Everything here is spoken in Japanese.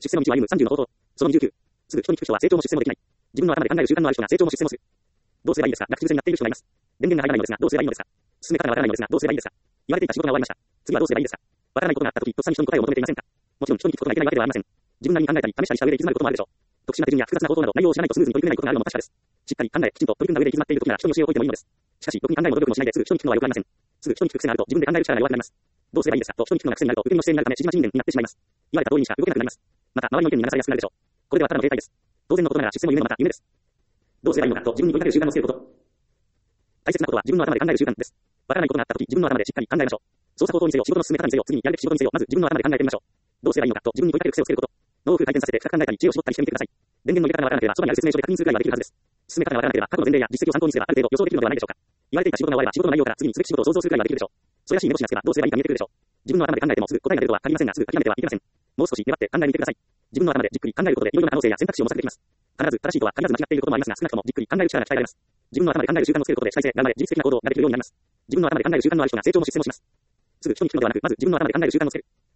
出世の道を歩む30の方法。その29。すぐ人に聞く人は成長も出世もできない。自分の頭で考える習慣のある人が成長も出世もする。どうすればいいですか？学習癖になっている人がいます。電源が入らないのですが、どうすればいいのですか？進め方がわからないのですが、どうすればいいですか？言われていた仕事が終わりました。次はどうすればいいですか？わからないことがあったとき、とっさに人に答えを求めていませんか？もちろん人に聞くことがいけないわけではありません。自分なりに考えたり、試したりした上で行き詰まることもあるでしょう。特殊な手順や複雑な方法など内容を知らないとスムーズに取り組めないことがあるのも確かです。しっかり考え、きちんと取り組んだ上で行き詰まっているときなら人に教えを解いてもいいのです。しかし、ろくに考えも努力もしないですぐ人に聞くのは良くありません。すぐ人に聞く癖があると自分で考える力が弱くなります。どうすればいいですかと人に聞くのが癖になると受け身の姿勢になるため縮ま人間になってしまいます。言われた通りにしか動けなくなります。また、周りの意見に流されやすくなるでしょう。これではただの停滞です。当然のことながら出世も夢もまた夢です。どうすればいいのかと自分に問いかける習慣をつけること。大切なことは自分の頭で考える習慣です。わからないことがあったとき自分の頭でしっかり考えましょう。操作方法にせよ、仕事の進め方にせよ、次にやるべき仕事にせよ、まず自分の頭で考えてみましょう。どうすればいいのかと自分に問いかける癖をつけること。脳をフル回転させて深く考えたり知恵を絞ったりしてみてください。電源の入れ方がわからなければそばにある説明書で確認するくらいはできるはずです。進め方がわからなければ過去の前例や実績を参考にすればある程度予想できるのではないでしょうか。言われていた仕事が終われば仕事の内容から次にすべき仕事を想像するくらいはできるでしょう。それらしい目星がつけばどうすればいいか見えてくるでしょう。自分の頭で考えてもすぐ答えが出るとは限りませんが、すぐ諦めてはいけません。もう少し粘って考えてみてください。自分の頭でじっくり考えることでいろいろな可能性や選択肢を模索できます。必ず正しいとは限らず間違っていることもありますが、少なくともじっくり考える力が鍛えられます。自分の頭で考える習慣をつけることで主体性が生まれ、自律的な行動ができるようになります。自分の頭で考える習慣のある人が成長も出世もします。すぐ人に聞くのではなく、まず自分の頭で考える習慣をつける。